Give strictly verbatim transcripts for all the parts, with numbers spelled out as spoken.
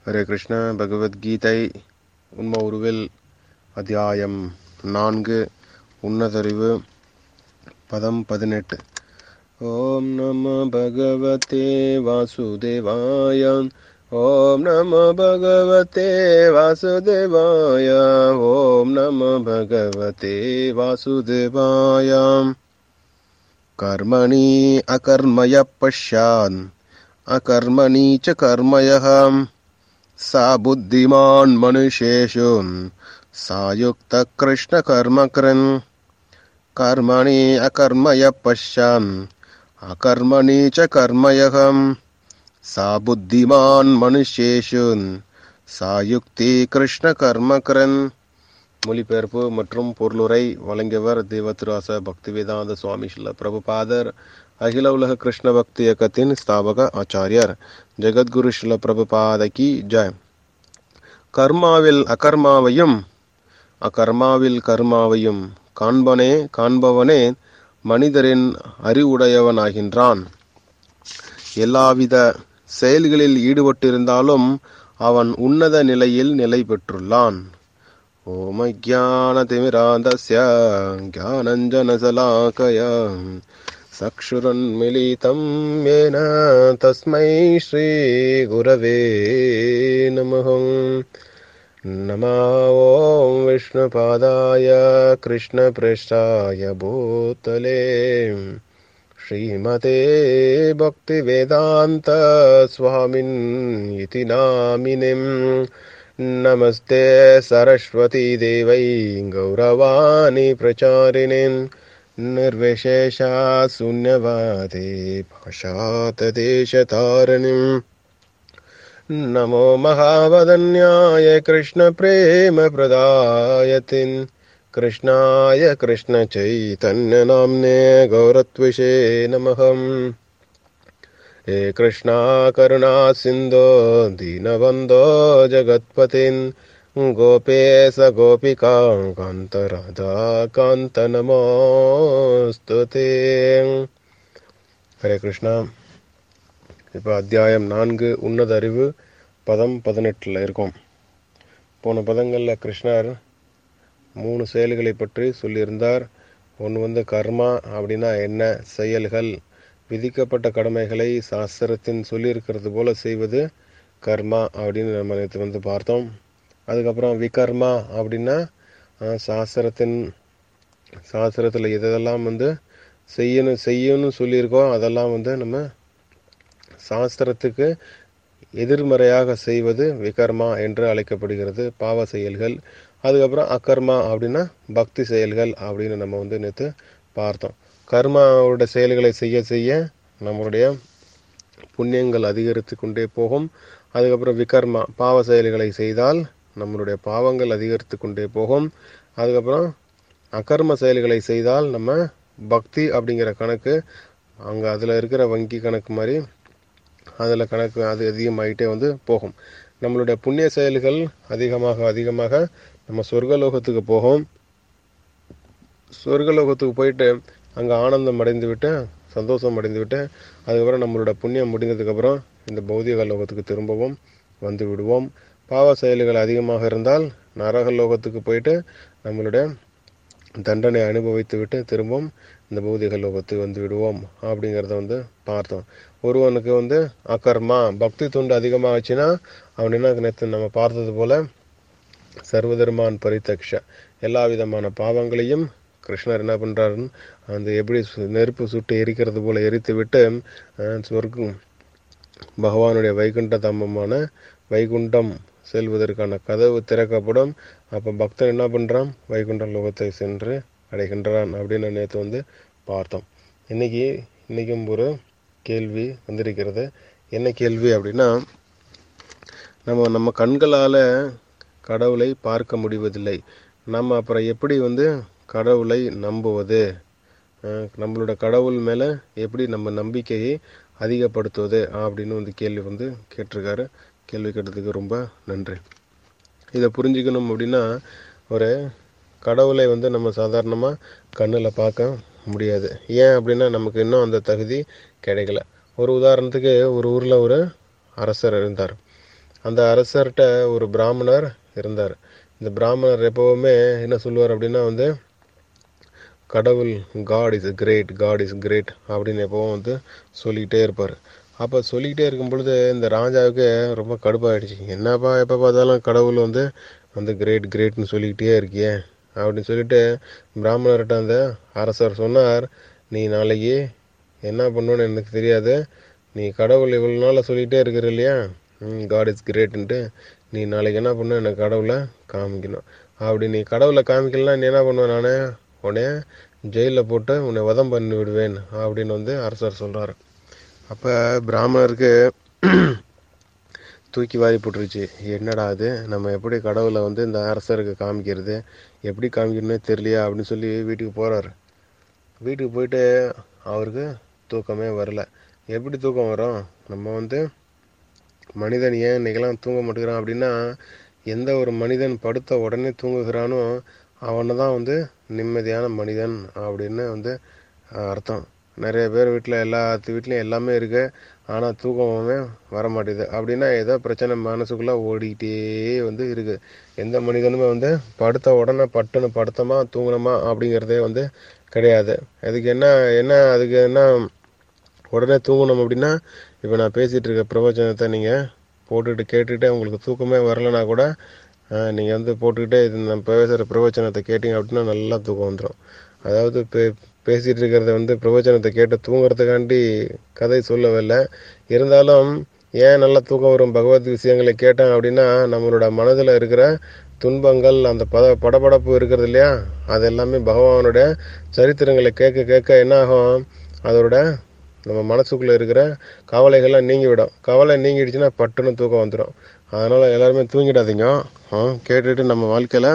ஹரே கிருஷ்ண. பகவத்கீதை உண்ம உருவில் அத்தியாயம் நான்கு உன்னதறிவு பதம் பதினெட்டு. ஓம் நம பகவதே வாசுதேவாய. ஓம் நம பகவதே வாசுதேவாய. ஓம் நம பகவதே வாசுதேவாய. கர்மணி அகர்மய பஷ்யான் அகர்மணி ச கர்மயः சா புத்திமான் மனுஷேஷு சாயுக்த கிருஷ்ண கர்மக்ரன். கர்மணி அகர்மய பஷ்யான் அகர்மணி ச கர்மயः சா புத்திமான் மனுஷேஷு சாயுக்தி கிருஷ்ண கர்மக்ரன். மொழிபெயர்ப்பு மற்றும் பொருளுரை வழங்கியவர் தேவத்ராச பக்திவேதாந்த சுவாமி ஸ்ரீல பிரபுபாதர், அகில உலக கிருஷ்ண பக்தி இயக்கத்தின் ஸ்தாபக ஆச்சாரியர். ஜெகத்குரு ஸ்ரீல பிரபுபாதகி ஜெய். கர்மாவில் அகர்மாவையும் அகர்மாவில் கர்மாவையும் காண்பனே காண்பவனே மனிதரின் அறிவுடையவனாகின்றான். எல்லாவித செயல்களில் ஈடுபட்டிருந்தாலும் அவன் உன்னத நிலையில் நிலை பெற்றுள்ளான். ஓம் அஜ்ஞானதிமிராந்தஸ்ய ஞானஞ்சனசலாகயா சக்ஷுரன்மிலிதம் யேன தஸ்மை ஸ்ரீ குரவே நமः. நமோ ஓம் விஷ்ணுபாதாய கிருஷ்ணப்ரேஷ்டாய பூதலே ஸ்ரீமதே பக்திவேதாந்த ஸ்வாமின் இதி நாமினிம். நமஸ்தே சரஸ்வதி தேவை கௌரவாணி பிரச்சாரிணின் நிர்விசேஷா சூன்யவாதே பாஷாததேசதாரிணிம். நமோ மகாவதன்யாய கிருஷ்ண பிரேம பிரதாயதின் கிருஷ்ணாய கிருஷ்ண சைதன்ய நாம்னே கௌரத்விஷே நமஹம். हे कृष्णा करुणा सिन्धो दीनबन्धो जगत्पतिन् गोपेश गोपिका कान्त राधा कान्त நமோஸ்துதே. ஹரே கிருஷ்ணா. இப்போ அத்தியாயம் நான்கு உன்னத அறிவு பதம் பதினெட்டில் இருக்கோம். போன பதங்களில் கிருஷ்ணர் மூணு செயல்களை பற்றி சொல்லியிருந்தார். ஒன்று வந்து கர்மா அப்படின்னா என்ன, செயல்கள், விதிக்கப்பட்ட கடமைகளை சாஸ்திரத்தின் சொல்லியிருக்கிறது போல செய்வது கர்மா அப்படின்னு நம்ம நேற்று வந்து பார்த்தோம். அதுக்கப்புறம் விகர்மா அப்படின்னா சாஸ்திரத்தின் சாஸ்திரத்தில் எதெல்லாம் வந்து செய்யணும் செய்யணும்னு சொல்லியிருக்கோம் அதெல்லாம் வந்து நம்ம சாஸ்திரத்துக்கு எதிர்மறையாக செய்வது விகர்மா என்று அழைக்கப்படுகிறது, பாவ செயல்கள். அதுக்கப்புறம் அகர்மா அப்படின்னா பக்தி செயல்கள் அப்படின்னு நம்ம வந்து நேற்று பார்த்தோம். கர்மாவோட செயல்களை செய்ய செய்ய நம்மளுடைய புண்ணியங்கள் அதிகரித்து கொண்டே போகும். அதுக்கப்புறம் விகர்மா பாவ செயல்களை செய்தால் நம்மளுடைய பாவங்கள் அதிகரித்து கொண்டே போகும். அதுக்கப்புறம் அகர்ம செயல்களை செய்தால் நம்ம பக்தி அப்படிங்கிற கணக்கு அங்கே அதில் இருக்கிற வங்கி கணக்கு மாதிரி அதில் கணக்கு அது அதிகமாகிட்டே வந்து போகும். நம்மளுடைய புண்ணிய செயல்கள் அதிகமாக அதிகமாக நம்ம சொர்க்கலோகத்துக்கு போகும். சொர்க்கலோகத்துக்கு போயிட்டு அங்கே ஆனந்தம் அடைந்து விட்டு சந்தோஷம் அடைந்து விட்டு அதுக்கப்புறம் நம்மளோட புண்ணியம் முடிந்ததுக்கப்புறம் இந்த பௌதிக லோகத்துக்கு திரும்பவும் வந்து விடுவோம். பாவ செயல்கள் அதிகமாக இருந்தால் நரக லோகத்துக்கு போயிட்டு நம்மளுடைய தண்டனை அனுபவித்து விட்டு திரும்பவும் இந்த பௌதிக லோகத்துக்கு வந்து விடுவோம் அப்படிங்கிறத வந்து பார்த்தோம். ஒருவனுக்கு வந்து அகர்மா பக்தி துண்டு அதிகமாகச்சுன்னா அவன் என்ன நேற்று நம்ம பார்த்தது போல சர்வதர்மான் பரிதக்ஷ எல்லா விதமான பாவங்களையும் கிருஷ்ணர் என்ன பண்ணுறாருன்னு அந்த எப்படி நெருப்பு சுட்டு எரிக்கிறது போல எரித்து விட்டு சொர்க்கம் பகவானுடைய வைகுண்ட தாமமான வைகுண்டம் செல்வதற்கான கதவு திறக்கப்படும். அப்போ பக்தன் என்ன பண்ணுறான், வைகுண்ட லோகத்தை சென்று அடைகின்றான் அப்படின்னு நேற்று வந்து பார்த்தோம். இன்னைக்கு இன்னைக்கும் ஒரு கேள்வி வந்திருக்கிறது. என்ன கேள்வி அப்படின்னா, நம்ம நம்ம கண்களால் கடவுளை பார்க்க முடிவதில்லை, நம்ம அப்புறம் எப்படி வந்து கடவுளை நம்புவது, நம்மளோட கடவுள் மேலே எப்படி நம்ம நம்பிக்கையை அதிகப்படுத்துவது அப்படின்னு வந்து கேள்வி வந்து கேட்டிருக்காரு. கேள்வி கேட்டதுக்கு ரொம்ப நன்றி. இதை புரிஞ்சுக்கணும் அப்படின்னா, ஒரு கடவுளை வந்து நம்ம சாதாரணமாக கண்ணில் பார்க்க முடியாது. ஏன் அப்படின்னா நமக்கு இன்னும் அந்த தகுதி கிடைக்கல. ஒரு உதாரணத்துக்கு ஒரு ஊரில் ஒரு அரசர் இருந்தார். அந்த அரசர்கிட்ட ஒரு பிராமணர் இருந்தார். இந்த பிராமணர் எப்பவுமே என்ன சொல்லுவார் அப்படின்னா வந்து கடவுள் God is great, God is great அப்படின்னு எப்பவும் வந்து சொல்லிக்கிட்டே இருப்பார். அப்போ சொல்லிக்கிட்டே இருக்கும் பொழுது இந்த ராஜாவுக்கு ரொம்ப கடுப்பாயிடுச்சு. என்னப்பா எப்போ பார்த்தாலும் கடவுள் வந்து வந்து கிரேட் கிரேட்னு சொல்லிக்கிட்டே இருக்கியே அப்படின்னு சொல்லிட்டு பிராமணர்கிட்ட அந்த அரசர் சொன்னார், நீ நாளைக்கு என்ன பண்ணுன்னு எனக்கு தெரியாது, நீ கடவுள் இவ்வளோ நாளாக சொல்லிகிட்டே இருக்கிற இல்லையா, காட் இஸ் கிரேட்டுன்ட்டு, நீ நாளைக்கு என்ன பண்ணு, எனக்கு கடவுளை காமிக்கணும். அப்படி நீ கடவுளை காமிக்கலாம் நீ என்ன பண்ணுவேன், நான் உடனே ஜெயிலில் போட்டு உன்னை வதம் பண்ணி விடுவேன் அப்படின்னு வந்து அரசர் சொல்கிறார். அப்போ பிராமணருக்கு தூக்கி வாரி போட்டுருச்சு. என்னடா அது, நம்ம எப்படி கடவுளை வந்து இந்த அரசருக்கு காமிக்கிறது, எப்படி காமிக்கணும்னே தெரியலையா அப்படின்னு சொல்லி வீட்டுக்கு போகிறாரு. வீட்டுக்கு போயிட்டு அவருக்கு தூக்கமே வரல. எப்படி தூக்கம் வரும், நம்ம வந்து மனிதன் ஏன் இன்றைக்கெல்லாம் தூங்க மாட்டேங்கிறான் அப்படின்னா, எந்த ஒரு மனிதன் படுத்த உடனே தூங்குகிறானோ அவனை தான் வந்து நிம்மதியான மனிதன் அப்படின்னு வந்து அர்த்தம். நிறைய பேர் வீட்டில் எல்லாத்து வீட்லேயும் எல்லாமே இருக்குது, ஆனால் தூக்கமே வர மாட்டேது. அப்படின்னா ஏதோ பிரச்சனை மனசுக்குள்ளே ஓடிக்கிட்டே வந்து இருக்குது. எந்த மனிதனுமே வந்து படுத்த உடனே பட்டுன்னு படுத்தமா தூங்கணுமா அப்படிங்கிறதே வந்து கிடையாது. அதுக்கு என்ன என்ன அதுக்கு என்ன உடனே தூங்கணும் அப்படின்னா, இப்போ நான் பேசிகிட்டு இருக்க பிரவச்சனத்தை நீங்கள் போட்டுக்கிட்டு கேட்டுக்கிட்டே உங்களுக்கு தூக்கமே வரலைன்னா கூட நீங்கள் வந்து போட்டுக்கிட்டே இது நான் பேசுகிற பிரவச்சனத்தை கேட்டிங்க அப்படின்னா நல்லா தூக்கம் வந்துடும். அதாவது பே பேசிகிட்டு இருக்கிறத வந்து பிரவச்சனத்தை கேட்டு தூங்குறதுக்காண்டி கதை சொல்லவில்லை. இருந்தாலும் ஏன் நல்லா தூக்கம் வரும் பகவத் விஷயங்களை கேட்டேன் அப்படின்னா, நம்மளோட மனதில் இருக்கிற துன்பங்கள், அந்த பத படபடப்பு இருக்கிறது இல்லையா, அது எல்லாமே பகவானுடைய சரித்திரங்களை கேட்க கேட்க என்ன ஆகும், அதோட நம்ம மனசுக்குள்ளே இருக்கிற கவலைகள்லாம் நீங்கிவிடும். கவலை நீங்கிடுச்சுன்னா பட்டுன்னு தூக்கம் வந்துடும். அதனால் எல்லாருமே தூங்கிடாதீங்க. கேட்டுட்டு நம்ம வாழ்க்கையில்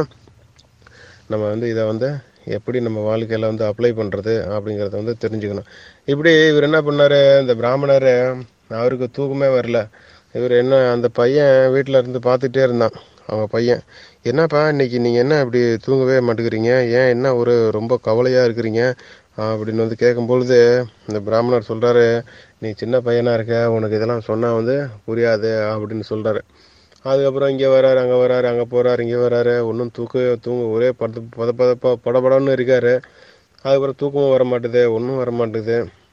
நம்ம வந்து இதை வந்து எப்படி நம்ம வாழ்க்கையில் வந்து அப்ளை பண்ணுறது அப்படிங்கிறத வந்து தெரிஞ்சுக்கணும். இப்படி இவர் என்ன பண்ணார், இந்த பிராமணர் அவருக்கு தூக்கமே வரல. இவர் என்ன அந்த பையன் வீட்டில் இருந்து பார்த்துட்டே இருந்தான். அவங்க பையன், என்னப்பா இன்னைக்கு நீங்கள் என்ன இப்படி தூங்கவே மாட்டேங்கிறீங்க, ஏன் என்ன ஒரு ரொம்ப கவலையாக இருக்கிறீங்க அப்படின்னு வந்து கேட்கும்பொழுது இந்த பிராமணர் சொல்கிறாரு, நீ சின்ன பையனாக இருக்க, உனக்கு இதெல்லாம் சொன்னால் வந்து புரியாது அப்படின்னு சொல்கிறாரு. அதுக்கப்புறம் இங்கே வராரு, அங்கே வராரு, அங்கே போகிறாரு, இங்கே வராரு, ஒன்றும் தூக்க தூங்க ஒரே பத பத பதப்பா படபடன்னு இருக்காரு. அதுக்கப்புறம் தூக்கமும் வர மாட்டுது, ஒன்றும் வர மாட்டுது.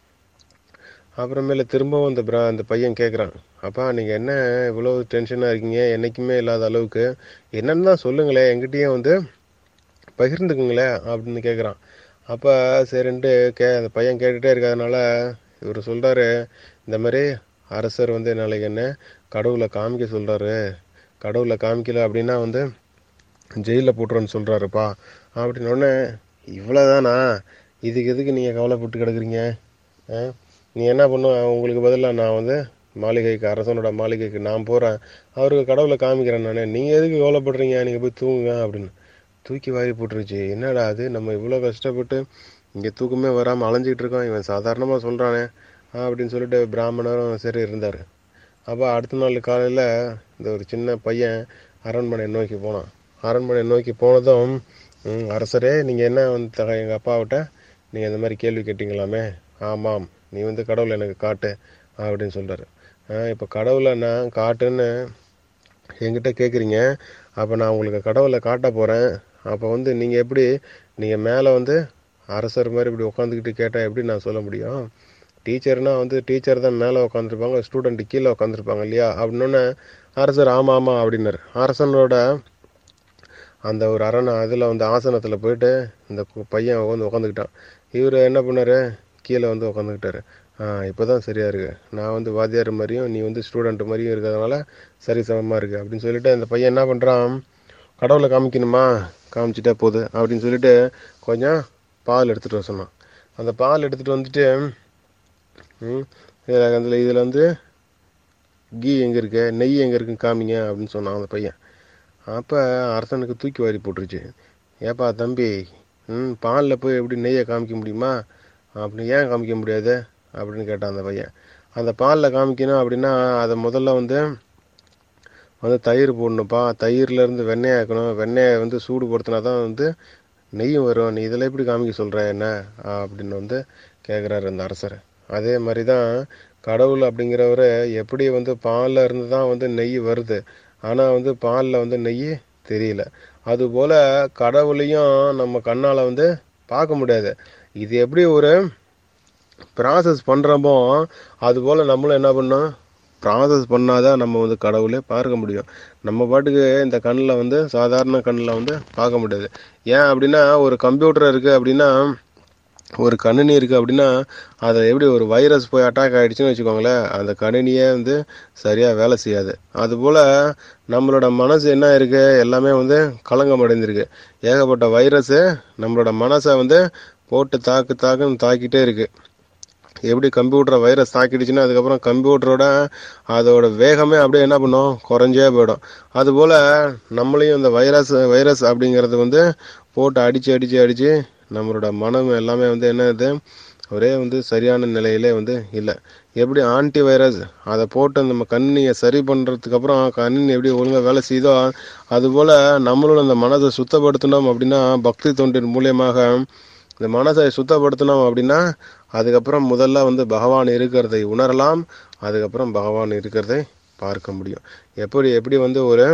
அப்புறமேல திரும்பவும் இந்த பிரா அந்த பையன் கேட்குறான், அப்பா நீங்கள் என்ன இவ்வளோ டென்ஷனாக இருக்கீங்க, என்றைக்குமே இல்லாத அளவுக்கு என்னன்னு தான் சொல்லுங்களேன், என்கிட்டயும் வந்து பகிர்ந்துக்குங்களேன் அப்படின்னு கேட்குறான். அப்போ சரின்ட்டு கே அந்த பையன் கேட்டுகிட்டே இருக்கிறதுனால இவர் சொல்கிறாரு, இந்த மாதிரி அரசர் வந்து நாளைக்கு என்ன கடவுளை காமிக்க சொல்கிறாரு, கடவுளை காமிக்கல அப்படின்னா வந்து ஜெயிலில் போட்டுருன்னு சொல்கிறாருப்பா அப்படின்னோடனே, இவ்வளோதானா, இதுக்கு எதுக்கு நீங்கள் கவலைப்பட்டு கிடக்குறீங்க, நீ என்ன பண்ணும், உங்களுக்கு பதிலாக நான் வந்து மாளிகைக்கு, அரசனோட மாளிகைக்கு நான் போகிறேன், அவருக்கு கடவுளை காமிக்கிறேன் நான், நீங்கள் எதுக்கு கவலைப்படுறீங்க, நீங்கள் போய் தூங்குங்க அப்படின்னு தூக்கி வாரி போட்டுருச்சு. என்னடா அது, நம்ம இவ்வளோ கஷ்டப்பட்டு இங்கே தூக்கமே வராமல் அலைஞ்சிக்கிட்டு இருக்கோம், இவன் சாதாரணமாக சொல்கிறானே அப்படின்னு சொல்லிட்டு பிராமணரும் சரி இருந்தார். அப்போ அடுத்த நாள் காலையில் இந்த ஒரு சின்ன பையன் அரண்மனை நோக்கி போனான். அரண்மனை நோக்கி போனதும், அரசரே நீங்கள் என்ன வந்து எங்கள் அப்பாவிட்ட நீங்கள் இந்த மாதிரி கேள்வி கேட்டீங்களாமே, ஆமாம், நீ வந்து கடவுளை எனக்கு காட்டு அப்படின்னு சொல்கிறாரு. இப்போ கடவுளை நான் காட்டுன்னு என்கிட்ட கேட்குறீங்க, அப்போ நான் உங்களுக்கு கடவுளை காட்ட போகிறேன். அப்போ வந்து நீங்கள் எப்படி, நீங்கள் மேலே வந்து அரசர் மாதிரி இப்படி உட்காந்துக்கிட்டு கேட்டால் எப்படி நான் சொல்ல முடியும், டீச்சர்னால் வந்து டீச்சர் தான் மேலே உட்காந்துருப்பாங்க, ஸ்டூடெண்ட்டு கீழே உட்காந்துருப்பாங்க இல்லையா அப்படின்னோடனே அரசர் ஆமாம் ஆமாம் அப்படின்னாரு. அரசனோட அந்த ஒரு அரணை அதில் வந்து ஆசனத்தில் போயிட்டு இந்த பையன் வந்து உட்காந்துக்கிட்டான். இவர் என்ன பண்ணார், கீழே வந்து உட்காந்துக்கிட்டாரு. ஆ இப்போ தான் சரியாக இருக்குது, நான் வந்து வாத்தியார் மாதிரியும் நீ வந்து ஸ்டூடெண்ட்டு மாதிரியும் இருக்கிறதுனால சரி சமமாக இருக்குது அப்படின்னு சொல்லிட்டு அந்த பையன் என்ன பண்ணுறான், கடவுளை காமிக்கணுமா, காமிச்சிட்டா போகுது அப்படின்னு சொல்லிட்டு கொஞ்சம் பால் எடுத்துகிட்டு வர சொன்னான். அந்த பால் எடுத்துகிட்டு வந்துட்டு இதில் அதில் இதில் வந்து கீ எங்கே இருக்கு, நெய் எங்கே இருக்குன்னு காமிங்க அப்படின்னு சொன்னான் அந்த பையன். அப்போ அரசனுக்கு தூக்கி வாரி போட்டுருச்சு. ஏப்பா தம்பி, ம் பாலில் போய் எப்படி நெய்யை காமிக்க முடியுமா, அப்படின்னு ஏன் காமிக்க முடியாது அப்படின்னு கேட்டான் அந்த பையன். அந்த பாலில் காமிக்கணும் அப்படின்னா அதை முதல்ல வந்து வந்து தயிர் போடணுப்பா, தயிர்லேருந்து வெண்ணெய் ஆக்கணும், வெண்ணெயை வந்து சூடுபடுத்தினா தான் வந்து நெய்யும் வரும், நீ இதில் எப்படி காமிக்க சொல்கிற என்ன அப்படின்னு வந்து கேட்குறாரு அந்த அரசர். அதே மாதிரி தான் கடவுள் அப்படிங்கிறவரு எப்படி வந்து பாலில் இருந்து தான் வந்து நெய் வருது, ஆனால் வந்து பாலில் வந்து நெய் தெரியல. அதுபோல் கடவுளையும் நம்ம கண்ணால் வந்து பார்க்க முடியாது. இது எப்படி ஒரு ப்ராசஸ் பண்ணுறோமோ அதுபோல் நம்மளும் என்ன பண்ணோம், ப்ராசஸ் பண்ணாதான் நம்ம வந்து கடவுளே பார்க்க முடியும். நம்ம பாட்டுக்கு இந்த கண்ணில் வந்து சாதாரண கண்ணில் வந்து பார்க்க முடியாது. ஏன் அப்படின்னா, ஒரு கம்ப்யூட்டர் இருக்குது அப்படின்னா, ஒரு கணினி இருக்குது அப்படின்னா, அதில் எப்படி ஒரு வைரஸ் போய் அட்டாக் ஆகிடுச்சுன்னு வச்சுக்கோங்களேன், அந்த கணினியே வந்து சரியாக வேலை செய்யாது. அதுபோல் நம்மளோட மனசு என்ன இருக்குது, எல்லாமே வந்து களங்கம் அடைந்திருக்கு. ஏகப்பட்ட வைரஸு நம்மளோட மனசை வந்து போட்டு தாக்கு தாக்குன்னு தாக்கிட்டே இருக்குது. எப்படி கம்ப்யூட்டரை வைரஸ் தாக்கிடுச்சுன்னா அதுக்கப்புறம் கம்ப்யூட்டரோட அதோட வேகமே அப்படியே என்ன பண்ணும், குறைஞ்சே போயிடும். அதுபோல் நம்மளையும் இந்த வைரஸ் வைரஸ் அப்படிங்கிறது வந்து போட்டு அடித்து அடித்து அடித்து நம்மளோட மனம் எல்லாமே வந்து என்னது, ஒரே வந்து சரியான நிலையிலே வந்து இல்லை. எப்படி ஆன்டி வைரஸ் அதை போட்டு நம்ம கணினியை சரி பண்ணுறதுக்கு அப்புறம் கணினி எப்படி ஒழுங்காக வேலை செய்தோ, அதுபோல் நம்மளோட அந்த மனதை சுத்தப்படுத்தணும் அப்படின்னா பக்தி தொண்டின் மூலியமாக இந்த மனசை சுத்தப்படுத்தணும் அப்படின்னா அதுக்கப்புறம் முதல்ல வந்து பகவான் இருக்கிறதை உணரலாம். அதுக்கப்புறம் பகவான் இருக்கிறதை பார்க்க முடியும். எப்படி எப்படி வந்து ஒரு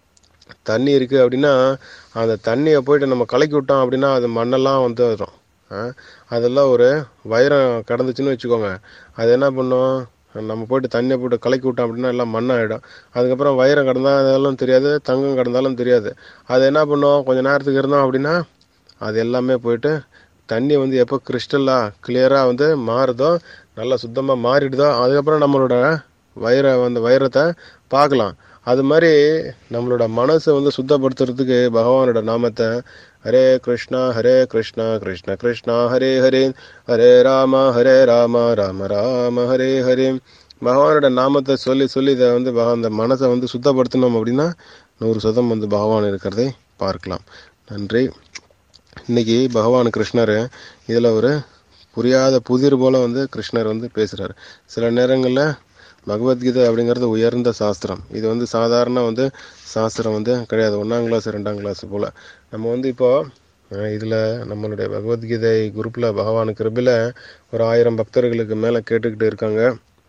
தண்ணி இருக்குது அப்படின்னா, அந்த தண்ணியை போயிட்டு நம்ம கலக்கி விட்டோம் அப்படின்னா அது மண்ணெல்லாம் வந்து வரும். அதெல்லாம் ஒரு வைரம் கடந்துச்சுன்னு வச்சுக்கோங்க, அது என்ன பண்ணும், நம்ம போய்ட்டு தண்ணியை போட்டு கலக்கி விட்டோம் அப்படின்னா எல்லாம் மண்ணாகிடும். அதுக்கப்புறம் வைரம் கடந்தாலும் தெரியாது, தங்கம் கடந்தாலும் தெரியாது. அது என்ன பண்ணும், கொஞ்சம் நேரத்துக்கு இருந்தோம் அப்படின்னா அது எல்லாமே போயிட்டு தண்ணி வந்து எப்போ கிறிஸ்டலாக கிளியராக வந்து மாறுதோ, நல்லா சுத்தமாக மாறிடுதோ, அதுக்கப்புறம் நம்மளோட வைர அந்த வைரத்தை பார்க்கலாம். அது மாதிரி நம்மளோட மனசை வந்து சுத்தப்படுத்துறதுக்கு பகவானோட நாமத்தை ஹரே கிருஷ்ணா ஹரே கிருஷ்ணா கிருஷ்ண கிருஷ்ணா ஹரே ஹரே ஹரே ராம ஹரே ராம ராம ராம ஹரே ஹரே பகவானோட நாமத்தை சொல்லி சொல்லி இதை வந்து அந்த மனசை வந்து சுத்தப்படுத்தணும் அப்படின்னா நூறு சதம் வந்து பகவான் இருக்கிறதை பார்க்கலாம். நன்றி. இன்னைக்கு பகவான் கிருஷ்ணர் இதில் ஒரு புரியாத புதிர் போல் வந்து கிருஷ்ணர் வந்து பேசுகிறார். சில நேரங்களில் பகவத்கீதை அப்படிங்கிறது உயர்ந்த சாஸ்திரம். இது வந்து சாதாரண வந்து சாஸ்திரம் வந்து கிடையாது. ஒன்றாம் கிளாஸ் ரெண்டாம் கிளாஸ் போல் நம்ம வந்து இப்போது இதில் நம்மளுடைய பகவத்கீதை குரூப்பில் பகவான் கிருபையில் ஒரு ஆயிரம் பக்தர்களுக்கு மேலே கேட்டுக்கிட்டு இருக்காங்க.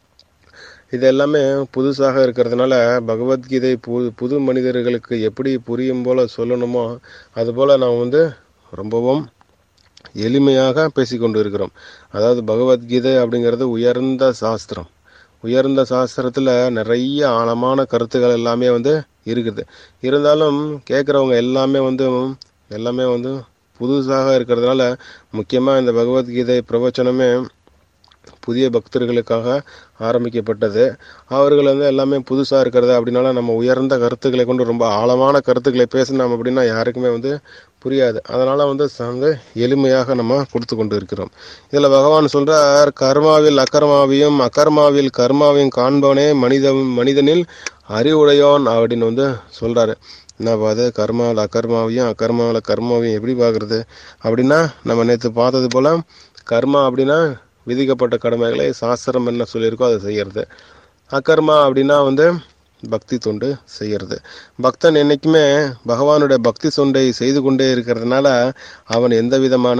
இது எல்லாமே புதுசாக இருக்கிறதுனால பகவத்கீதை புது புது மனிதர்களுக்கு எப்படி புரியும் போல் சொல்லணுமோ அதுபோல் நான் வந்து ரொம்பவும் எளிமையாக பேசிக்கொண்டு இருக்கிறோம். அதாவது பகவத்கீதை அப்படிங்கிறது உயர்ந்த சாஸ்திரம். உயர்ந்த சாஸ்திரத்தில் நிறைய ஆழமான கருத்துக்கள் எல்லாமே வந்து இருக்குது. இருந்தாலும் கேட்குறவங்க எல்லாமே வந்து எல்லாமே வந்து புதுசாக இருக்கிறதுனால முக்கியமாக இந்த பகவத்கீதை பிரவச்சனமே புதிய பக்தர்களுக்காக ஆரம்பிக்கப்பட்டது. அவர்கள் வந்து எல்லாமே புதுசாக இருக்கிறது அப்படின்னால நம்ம உயர்ந்த கருத்துக்களை கொண்டு ரொம்ப ஆழமான கருத்துக்களை பேசினோம் அப்படின்னா யாருக்குமே வந்து புரியாது. அதனால் வந்து வந்து எளிமையாக நம்ம கொடுத்து கொண்டு இருக்கிறோம். இதில் பகவான் சொல்கிறார், கர்மாவில் அக்கர்மாவையும் அக்கர்மாவில் கர்மாவையும் காண்பவனே மனித மனிதனில் அறிவுடையோன் அப்படின்னு வந்து சொல்கிறாரு. என்ன பார்த்து கர்மாவில் அக்கர்மாவையும் அக்கர்மாவில் கர்மாவையும் எப்படி பார்க்குறது அப்படின்னா, நம்ம நேற்று பார்த்தது போல் கர்மா அப்படின்னா விதிக்கப்பட்ட கடமைகளை சாஸ்திரம் என்ன சொல்லியிருக்கோ அதை செய்கிறது. அக்கர்மா அப்படின்னா வந்து பக்தி தொண்டு செய்கிறது. பக்தன் என்றைக்குமே பகவானுடைய பக்தி தொண்டை செய்து கொண்டே இருக்கிறதுனால அவன் எந்த விதமான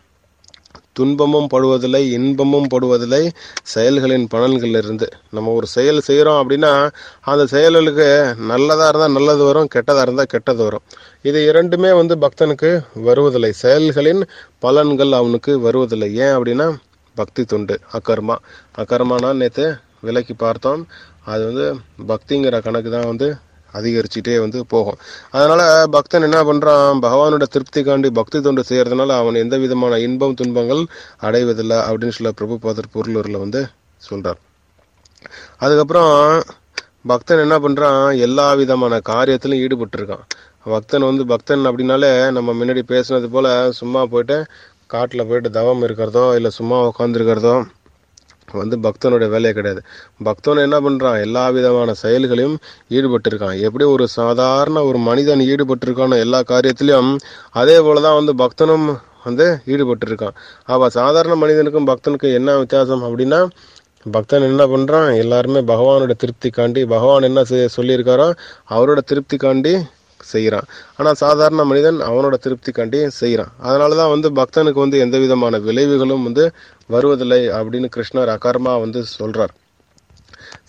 துன்பமும் படுவதில்லை, இன்பமும் படுவதில்லை. செயல்களின் பலன்கள் இருந்து நம்ம ஒரு செயல் செய்கிறோம் அப்படின்னா அந்த செயல்களுக்கு நல்லதாக இருந்தால் நல்லது வரும், கெட்டதாக இருந்தால் கெட்டது வரும். இது இரண்டுமே வந்து பக்தனுக்கு வருவதில்லை. செயல்களின் பலன்கள் அவனுக்கு வருவதில்லை. ஏன் அப்படின்னா பக்தி தொண்டு அக்கர்மா. அக்கர்மானா நேற்று விலக்கி பார்த்தோம். அது வந்து பக்திங்கிற கணக்கு தான் வந்து அதிகரிச்சுட்டே வந்து போகும். அதனால் பக்தன் என்ன பண்ணுறான், பகவானோட திருப்திக்காண்டி பக்தி தொண்டு செய்கிறதுனால அவன் எந்த விதமான இன்பம் துன்பங்கள் அடைவதில்லை அப்படின்னு சொல்ல பிரபுபாதர் பொருளூரில் வந்து சொல்கிறார். அதுக்கப்புறம் பக்தன் என்ன பண்ணுறான், எல்லா விதமான காரியத்திலும் ஈடுபட்டிருக்கான். பக்தன் வந்து பக்தன் அப்படின்னாலே நம்ம முன்னாடி பேசுனது போல் சும்மா போயிட்டு காட்டில் போயிட்டு தவம் இருக்கிறதோ இல்லை சும்மா உட்காந்துருக்கிறதோ வந்து பக்தனுடைய வேலையே கிடையாது. பக்தன் என்ன பண்ணுறான், எல்லா விதமான செயல்களையும் ஈடுபட்டிருக்கான். எப்படி ஒரு சாதாரண ஒரு மனிதன் ஈடுபட்டிருக்கானோ எல்லா காரியத்திலையும், அதே போல தான் வந்து பக்தனும் வந்து ஈடுபட்டிருக்கான். அவள் சாதாரண மனிதனுக்கும் பக்தனுக்கும் என்ன வித்தியாசம் அப்படின்னா, பக்தன் என்ன பண்ணுறான், எல்லாருமே பகவானோட திருப்திக்காண்டி பகவான் என்ன செய்ய சொல்லியிருக்காரோ அவரோட திருப்திக்காண்டி செய்கிறான். ஆனால் சாதாரண மனிதன் அவனோட திருப்திக்காண்டி செய்கிறான். அதனால தான் வந்து பக்தனுக்கு வந்து எந்த விதமான விளைவுகளும் வந்து வருவதில்லை அப்படின்னு கிருஷ்ணர் அகர்மா வந்து சொல்கிறார்.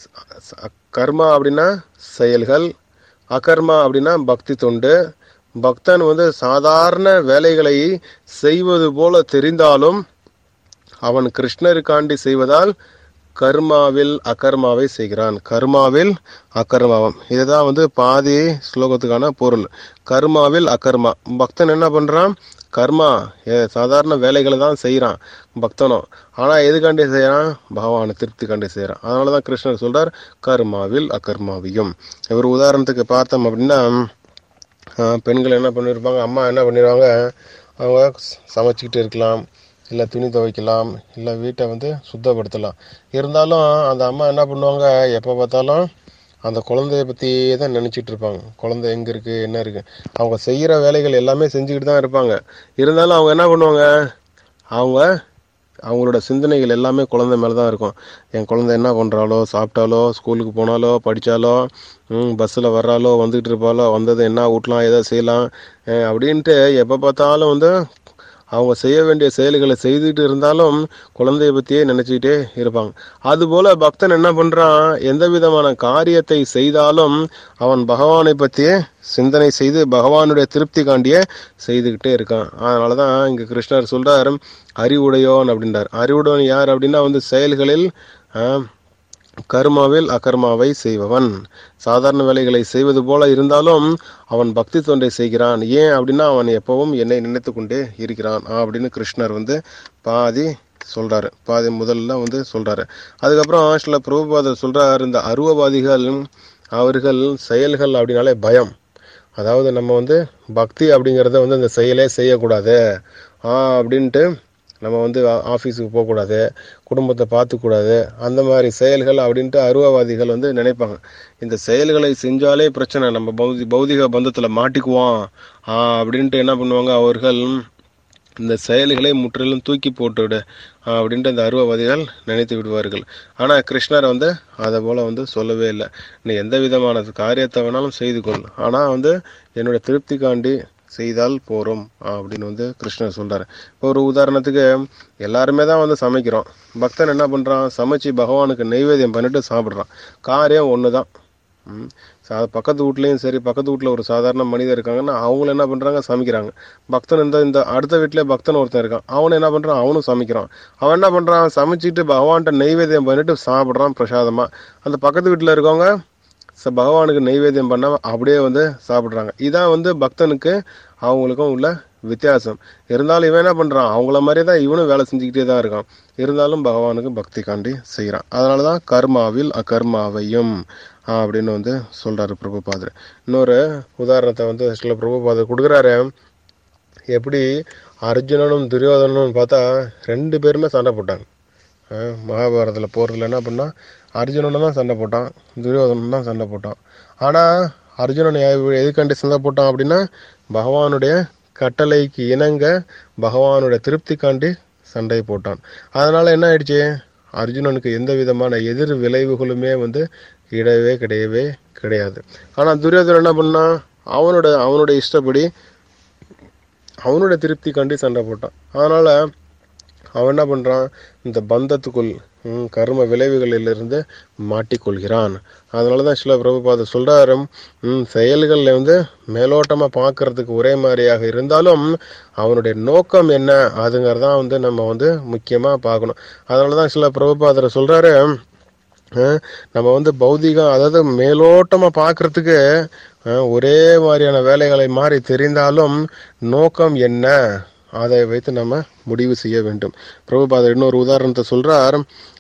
கர்மா அப்படின்னா செயல்கள், அகர்மா அப்படின்னா பக்தி தொண்டு. பக்தன் வந்து சாதாரண வேலைகளை செய்வது போல தெரிந்தாலும் அவன் கிருஷ்ணருக்காண்டி செய்வதால் கர்மாவில் அகர்மாவை செய்கிறான். கர்மாவில் அகர்மாவம், இதுதான் வந்து பாதி ஸ்லோகத்துக்கான பொருள். கர்மாவில் அகர்மா, பக்தன் என்ன பண்றான்? கர்மா சாதாரண வேலைகளை தான் செய்யறான் பக்தனும். ஆனா எதுக்காண்டி செய்யறான்? பகவானை திருப்தி காண்டி செய்யறான். அதனாலதான் கிருஷ்ணர் சொல்றார் கர்மாவில் அகர்மாவியும். ஒரு உதாரணத்துக்கு பார்த்தோம் அப்படின்னா, பெண்கள் என்ன பண்ணிருப்பாங்க, அம்மா என்ன பண்ணிடுவாங்க, அவங்க சமைச்சிக்கிட்டு இருக்கலாம், இல்லை துணி துவைக்கலாம், இல்லை வீட்டை வந்து சுத்தப்படுத்தலாம். இருந்தாலும் அந்த அம்மா என்ன பண்ணுவாங்க, எப்போ பார்த்தாலும் அந்த குழந்தைய பற்றியே தான் நினச்சிட்டு இருப்பாங்க. குழந்தை எங்கே இருக்குது, என்ன இருக்குது, அவங்க செய்கிற வேலைகள் எல்லாமே செஞ்சுக்கிட்டு தான் இருப்பாங்க. இருந்தாலும் அவங்க என்ன பண்ணுவாங்க, அவங்க அவங்களோட சிந்தனைகள் எல்லாமே குழந்தை மேலே தான் இருக்கும். என் குழந்தை என்ன பண்ணுறாலோ, சாப்பிட்டாலோ, ஸ்கூலுக்கு போனாலோ, படித்தாலோ, பஸ்ஸில் வர்றாலோ, வந்துக்கிட்டு இருப்பாலோ, வந்தது என்ன ஊட்டலாம், எதை செய்யலாம் அப்படின்ட்டு எப்போ பார்த்தாலும் வந்து அவங்க செய்ய வேண்டிய செயல்களை செய்துட்டு இருந்தாலும் குழந்தைய பற்றியே நினச்சிக்கிட்டே இருப்பாங்க. அதுபோல் பக்தன் என்ன பண்ணுறான், எந்த விதமான காரியத்தை செய்தாலும் அவன் பகவானை பற்றியே சிந்தனை செய்து பகவானுடைய திருப்தி காண்டியே செய்துக்கிட்டே இருக்கான். அதனால தான் இங்கே கிருஷ்ணர் சொல்கிறார் அறிவுடையோன் அப்படின்றார். அறிவுடையோன் யார் அப்படின்னா வந்து செயல்களில் கர்மாவில் அகர்மாவை செய்பவன். சாதாரண வேலைகளை செய்வது போல இருந்தாலும் அவன் பக்தி தொண்டை செய்கிறான். ஏன் அப்படின்னா அவன் எப்பவும் என்னை நினைத்து கொண்டே இருக்கிறான் அப்படின்னு கிருஷ்ணர் வந்து பாதி சொல்றாரு, பாதி முதல்ல வந்து சொல்றாரு. அதுக்கப்புறம் சில பிரபுபாதர் சொல்றாரு, இந்த அருவவாதிகள் அவர்கள் செயல்கள் அப்படின்னாலே பயம். அதாவது நம்ம வந்து பக்தி அப்படிங்கிறத வந்து இந்த செயலே செய்யக்கூடாது ஆஹ் அப்படின்ட்டு நம்ம வந்து ஆஃபீஸுக்கு போகக்கூடாது, குடும்பத்தை பார்த்துக்கூடாது, அந்த மாதிரி செயல்கள் அப்படின்ட்டு அருவவாதிகள் வந்து நினைப்பாங்க. இந்த செயல்களை செஞ்சாலே பிரச்சனை, நம்ம பௌதி பௌதிக பந்தத்தில் மாட்டிக்குவோம் அப்படின்ட்டு என்ன பண்ணுவாங்க, அவர்கள் இந்த செயல்களை முற்றிலும் தூக்கி போட்டுவிடு அப்படின்ட்டு இந்த அருவவாதிகள் நினைத்து விடுவார்கள். ஆனால் கிருஷ்ணர் வந்து அதை போல் வந்து சொல்லவே இல்லை. நீ எந்த விதமான காரியத்தை வேணாலும் செய்து கொள், ஆனால் வந்து என்னோட திருப்திக்காண்டி செய்தால் போகிறோம் அப்படின்னு வந்து கிருஷ்ணர் சொல்கிறார். இப்போ ஒரு உதாரணத்துக்கு எல்லாருமே தான் வந்து சமைக்கிறோம். பக்தன் என்ன பண்ணுறான், சமைச்சு பகவானுக்கு நெய்வேத்தியம் பண்ணிட்டு சாப்பிட்றான். காரியம் ஒன்று தான். சா பக்கத்து வீட்லேயும் சரி, பக்கத்து வீட்டில் ஒரு சாதாரண மனிதர் இருக்காங்கன்னா அவங்களும் என்ன பண்ணுறாங்க, சமைக்கிறாங்க. பக்தன் இந்த இந்த அடுத்த வீட்டிலே பக்தன் ஒருத்தன் இருக்கான், அவனு என்ன பண்ணுறான், அவனும் சமைக்கிறான். அவன் என்ன பண்ணுறான், சமைச்சிட்டு பகவான்கிட்ட நெய்வேத்தியம் பண்ணிட்டு சாப்பிட்றான் பிரசாதமாக. அந்த பக்கத்து வீட்டில் இருக்கவங்க பகவானுக்கு நெய்வேத்தியம் பண்ண அப்படியே வந்து சாப்பிட்றாங்க. இதான் வந்து பக்தனுக்கு அவங்களுக்கும் உள்ள வித்தியாசம். இருந்தாலும் இவன் என்ன பண்ணுறான், அவங்கள மாதிரியே தான் இவனும் வேலை செஞ்சுக்கிட்டே தான் இருக்கான். இருந்தாலும் பகவானுக்கு பக்தி காண்டி செய்கிறான். அதனால தான் கர்மாவில் அகர்மாவையும் அப்படின்னு வந்து சொல்கிறாரு பிரபுபாதர். இன்னொரு உதாரணத்தை வந்து சில பிரபுபாதர் கொடுக்குறாரு. எப்படி அர்ஜுனனும் துரியோதனனும் பார்த்தா ரெண்டு பேருமே சண்டை போட்டாங்க. மகாபாரதத்தில் போகிறதுல என்ன பண்ணால் அர்ஜுனன் தான் சண்டை போட்டான், துரியோதனன் தான் சண்டை போட்டான். ஆனால் அர்ஜுனன் எதுக்காண்டி சண்டை போட்டான் அப்படின்னா பகவானுடைய கட்டளைக்கு இணங்க பகவானுடைய திருப்திக்காண்டி சண்டை போட்டான். அதனால் என்ன ஆயிடுச்சு, அர்ஜுனனுக்கு எந்த விதமான எதிர் விளைவுகளுமே வந்து கிடையவே கிடையவே கிடையாது. ஆனால் துரியோதனன் என்ன பண்ணான், அவனோட அவனுடைய இஷ்டப்படி அவனுடைய திருப்திக்காண்டி சண்டை போட்டான். அதனால் அவன் என்ன பண்ணுறான், இந்த பந்தத்துக்குள் கர்ம விளைவுகளிலிருந்து மாட்டிக்கொள்கிறான். அதனால தான் சில பிரபுபாதர் சொல்கிறாரு, செயல்களில் வந்து மேலோட்டமாக பார்க்கறதுக்கு ஒரே மாதிரியாக இருந்தாலும் அவனுடைய நோக்கம் என்ன அதுங்கிறதான் வந்து நம்ம வந்து முக்கியமாக பார்க்கணும். அதனால தான் சில பிரபுபாதர் சொல்கிறாரு, நம்ம வந்து பௌதிகம் அதாவது மேலோட்டமாக பார்க்கறதுக்கு ஒரே மாதிரியான வேலைகளை மாறி தெரிந்தாலும் நோக்கம் என்ன அதை வைத்து நம்ம முடிவு செய்ய வேண்டும். பிரபுபாதர் இன்னொரு உதாரணத்தை சொல்றார்.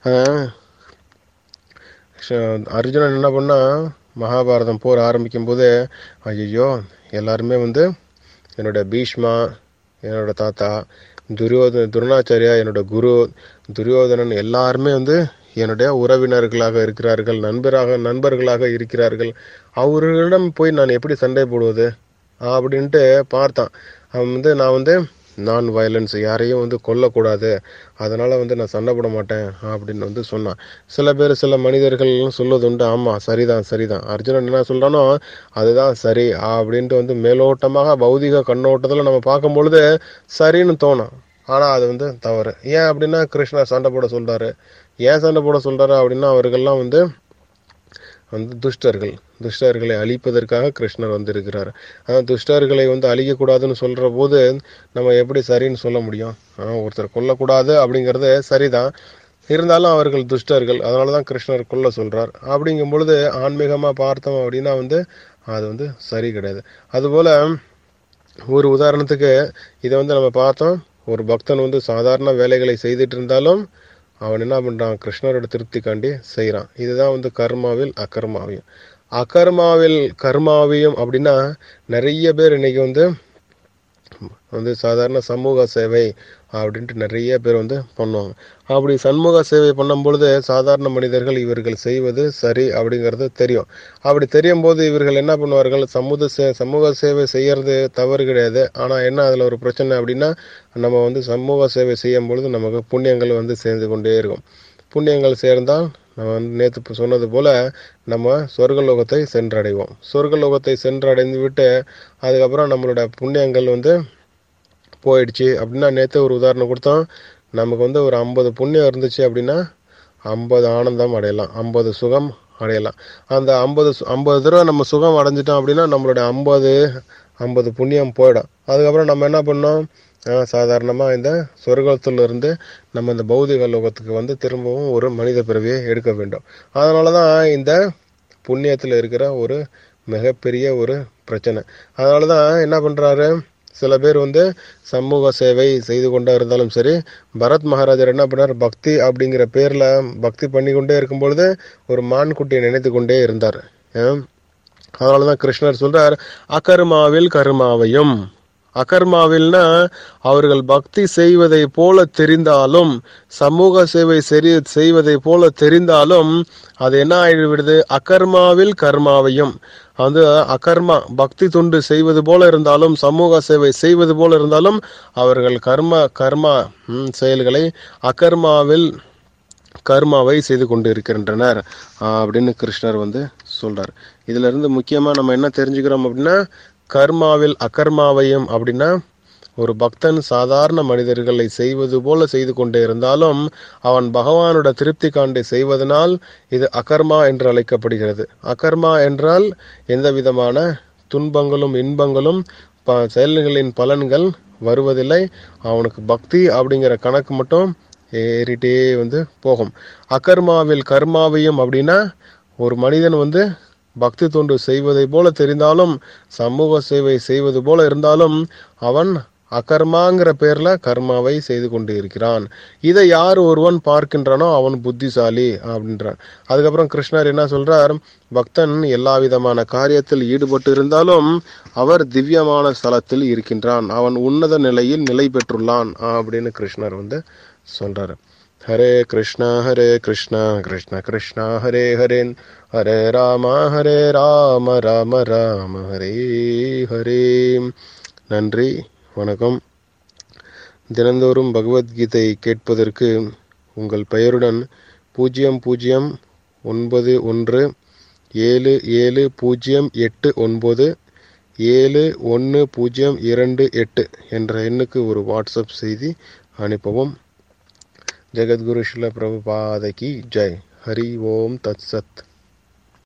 அர்ஜுனன் என்ன பண்ணா, மகாபாரதம் போர் ஆரம்பிக்கும் போது ஐயோ எல்லாருமே வந்து என்னோட பீஷ்மா என்னோட தாத்தா, துரியோதன துரோணாச்சாரியா என்னோட குரு, துரியோதனன் எல்லாருமே வந்து என்னுடைய உறவினர்களாக இருக்கிறார்கள், நண்பராக நண்பர்களாக இருக்கிறார்கள். அவர்களிடம் போய் நான் எப்படி சண்டை போடுவது அப்படின்ட்டு பார்த்தான். அவன் வந்து நான் வந்து நான் வயலன்ஸ் யாரையும் வந்து கொல்லக்கூடாது, அதனால் வந்து நான் சண்டை போட மாட்டேன் அப்படின்னு வந்து சொன்னான். சில பேர் சில மனிதர்கள் சொல்வது உண்டு, ஆமாம் சரிதான் சரிதான் அர்ஜுனன் என்ன சொல்கிறானோ அதுதான் சரி அப்படின்ட்டு வந்து மேலோட்டமாக பௌதிக கண்ணோட்டத்தில் நம்ம பார்க்கும் பொழுது சரின்னு தோணும். ஆனால் அது வந்து தவறு. ஏன் அப்படின்னா கிருஷ்ணர் சண்டை போட சொல்கிறாரு. ஏன் சண்டை போட சொல்கிறாரு அப்படின்னா அவர்கள்லாம் வந்து வந்து துஷ்டர்கள், துஷ்டர்களை அழிப்பதற்காக கிருஷ்ணர் வந்திருக்கிறார். ஆனால் துஷ்டர்களை வந்து அழிக்கக்கூடாதுன்னு சொல்கிற போது நம்ம எப்படி சரின்னு சொல்ல முடியும்? ஒருத்தர் கொல்லக்கூடாது அப்படிங்கிறது சரிதான், இருந்தாலும் அவர்கள் துஷ்டர்கள், அதனால தான் கிருஷ்ணர் கொல்ல சொல்கிறார். அப்படிங்கும் பொழுது ஆன்மீகமாக பார்த்தோம் அப்படின்னா வந்து அது வந்து சரி கிடையாது. அதுபோல் ஒரு உதாரணத்துக்கு இதை வந்து நம்ம பார்த்தோம், ஒரு பக்தன் வந்து சாதாரண வேலைகளை செய்துட்டு இருந்தாலும் அவன் என்ன பண்ணுறான், கிருஷ்ணரோட திருப்திக்காண்டி செய்கிறான். இதுதான் வந்து கர்மாவில் அகர்மாவியம். அகர்மாவில் கர்மாவியம் அப்படின்னா நிறைய பேர் இன்னைக்கு வந்து வந்து சாதாரண சமூக சேவை அப்படின்ட்டு நிறைய பேர் வந்து பண்ணுவாங்க. அப்படி சண்முக சேவை பண்ணும் பொழுது சாதாரண மனிதர்கள் இவர்கள் செய்வது சரி அப்படிங்கிறது தெரியும். அப்படி தெரியும் போது இவர்கள் என்ன பண்ணுவார்கள், சமூக சே சமூக சேவை செய்யறது தவறு கிடையாது. ஆனால் என்ன அதில் ஒரு பிரச்சனை அப்படின்னா, நம்ம வந்து சமூக சேவை செய்யும் பொழுது நமக்கு புண்ணியங்கள் வந்து சேர்ந்து கொண்டே இருக்கும். புண்ணியங்கள் சேர்ந்தால் நம்ம வந்து நேற்று சொன்னது போல நம்ம சொர்க்கலோகத்தை சென்றடைவோம். சொர்க்கலோகத்தை சென்றடைந்து விட்டு அதுக்கப்புறம் நம்மளோட புண்ணியங்கள் வந்து போயிடுச்சு அப்படின்னா, நேற்று ஒரு உதாரணம் கொடுத்தோம், நமக்கு வந்து ஒரு ஐம்பது புண்ணியம் இருந்துச்சு அப்படின்னா ஐம்பது ஆனந்தம் அடையலாம், ஐம்பது சுகம் அடையலாம். அந்த ஐம்பது ஐம்பது தடவை நம்ம சுகம் அடைஞ்சிட்டோம் அப்படின்னா நம்மளுடைய ஐம்பது ஐம்பது புண்ணியம் போயிடும். அதுக்கப்புறம் நம்ம என்ன பண்ணோம், சாதாரணமாக இந்த சொர்க்கத்திலிருந்து நம்ம இந்த பௌதிக லோகத்துக்கு வந்து திரும்பவும் ஒரு மனித பிறவியை எடுக்க வேண்டும். அதனால தான் இந்த புண்ணியத்தில் இருக்கிற ஒரு மிகப்பெரிய ஒரு பிரச்சனை. அதனால தான் என்ன பண்ணுறாரு, சில பேர் வந்து சமூக சேவை செய்து கொண்டே இருந்தாலும் சரி, பரத் மகாராஜர் என்ன பண்ணார், பக்தி அப்படிங்கிற பேரில் பக்தி பண்ணி கொண்டே இருக்கும் பொழுது ஒரு மான்குட்டியை நினைத்து கொண்டே இருந்தார். அதனால தான் கிருஷ்ணர் சொல்றார், அகர்மாவில் கர்மாவையும். அகர்மாவில்னா அவர்கள் பக்தி செய்வதை போல தெரிந்தாலும், சமூக சேவை சரி செய்வதை போல தெரிந்தாலும் அது என்ன ஆகிவிடுது, அகர்மாவில் கர்மாவையும். வந்து அகர்மா பக்தி தொண்டு செய்வது போல இருந்தாலும், சமூக சேவை செய்வது போல இருந்தாலும் அவர்கள் கர்ம கர்மா செயல்களை அகர்மாவில் கர்மாவை செய்து கொண்டு இருக்கின்றனர் அப்படின்னு கிருஷ்ணர் வந்து சொல்றார். இதுல இருந்து முக்கியமா நம்ம என்ன தெரிஞ்சுக்கிறோம் அப்படின்னா, கர்மாவில் அகர்மாவையும் அப்படின்னா ஒரு பக்தன் சாதாரண மனிதர்களை செய்வது போல செய்து கொண்டே இருந்தாலும் அவன் பகவானோட திருப்தி காண்டி செய்வதனால் இது அகர்மா என்று அழைக்கப்படுகிறது. அகர்மா என்றால் எந்த விதமான துன்பங்களும் இன்பங்களும் ப செயல்களின் பலன்கள் வருவதில்லை. அவனுக்கு பக்தி அப்படிங்கிற கணக்கு மட்டும் ஏறிட்டே வந்து போகும். அகர்மாவில் கர்மாவையும் அப்படின்னா ஒரு மனிதன் வந்து பக்தி தொண்டு செய்வதை போல தெரிந்தாலும், சமூக சேவை செய்வது போல இருந்தாலும் அவன் அகர்மாங்கிற பேர்ல கர்மாவை செய்து கொண்டு இருக்கிறான். இதை யார் ஒருவன் பார்க்கின்றானோ அவன் புத்திசாலி அப்படின்றான். அதுக்கப்புறம் கிருஷ்ணர் என்ன சொல்றார், பக்தன் எல்லா விதமான காரியத்தில் ஈடுபட்டு இருந்தாலும் அவர் திவ்யமான ஸ்தலத்தில் இருக்கின்றான், அவன் உன்னத நிலையில் நிலை பெற்றுள்ளான் அப்படின்னு கிருஷ்ணர் வந்து சொல்றாரு. ஹரே கிருஷ்ணா ஹரே கிருஷ்ணா கிருஷ்ண கிருஷ்ணா ஹரே ஹரே ஹரே ராம ஹரே ராம ராம ராம ஹரே ஹரே. நன்றி, வணக்கம். தினந்தோறும் பகவத்கீதை கேட்பதற்கு உங்கள் பெயருடன் பூஜ்ஜியம் பூஜ்ஜியம் ஒன்பது ஒன்று ஏழு ஏழு பூஜ்ஜியம் எட்டு ஒன்பது ஏழு ஒன்று பூஜ்ஜியம் இரண்டு எட்டு என்ற எண்ணுக்கு ஒரு வாட்ஸ்அப் செய்தி அனுப்பவும். ஜெகத்குரு ஸ்ரீல பிரபுபாத கி ஜெய். ஹரி ஓம் தத் சத்.